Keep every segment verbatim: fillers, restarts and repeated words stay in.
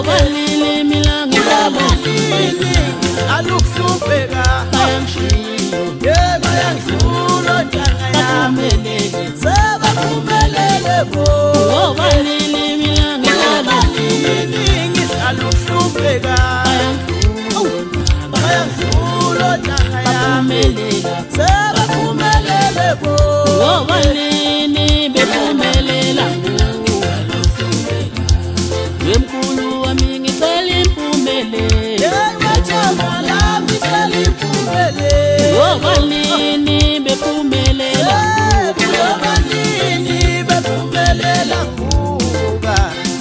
balili milanga balili alukuhlupheka bayangishiya yeah bayangizula ntanga yami sebaphumelele bo balili milanga balili alukuhlupheka bayangizula ntanga yami sebaphumelele bo balini bephumelela wemkhulu wami ngicela impumelelo yewethamalami ngicela impumelelo balini bephumelela balini bephumelela kuba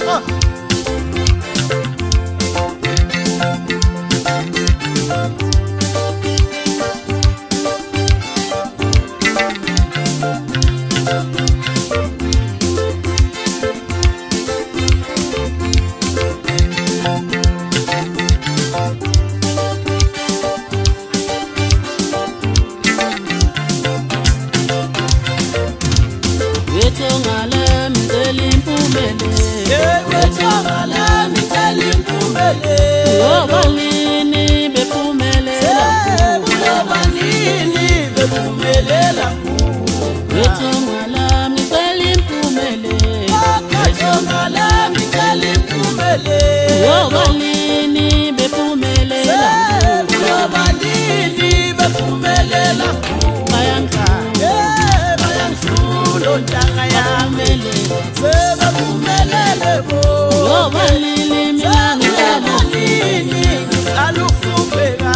wethamalami ngicela impumelelo wethamalami ngicela impumelelo balini bephumelela balini bephumelela wethamalami ngicela impumelelo wethamalami ngicela impumelelo balini bephumelela balini bephumelela bayangizula bayangizula ntanga yami sebaphumelele bo balili milanga balini alukuhlupheka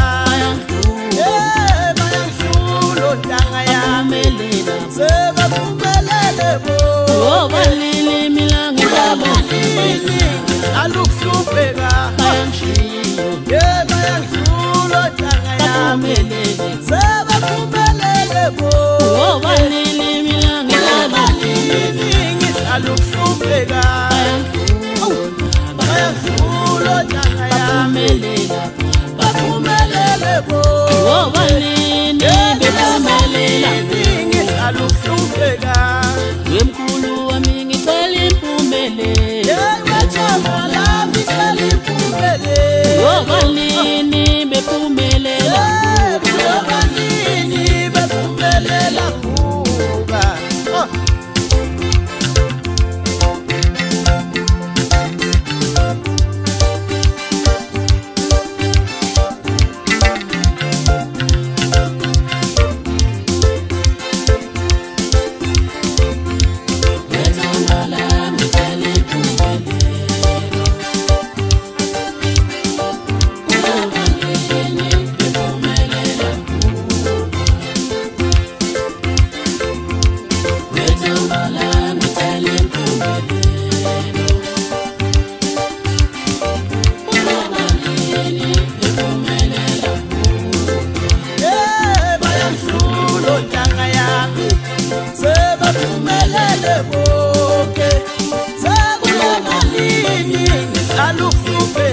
bayangizula ntanga yami sebaphumelele bo balili milanga balini alukuhlupheka bayangishiya bayangizula ntanga yami sebaphumelele bo balili milanga balini alukuhlupheka bayangizula ntanga yami baphumelele bo balini bephumelela alukuhlupheka wemkhulu wami ngicela impumelelo yewethamalami ngicela impumelelo balini bephumelela balini bephumelela kuba ntanga yami sebaphumelele bonke sekubalini alukuhlupheka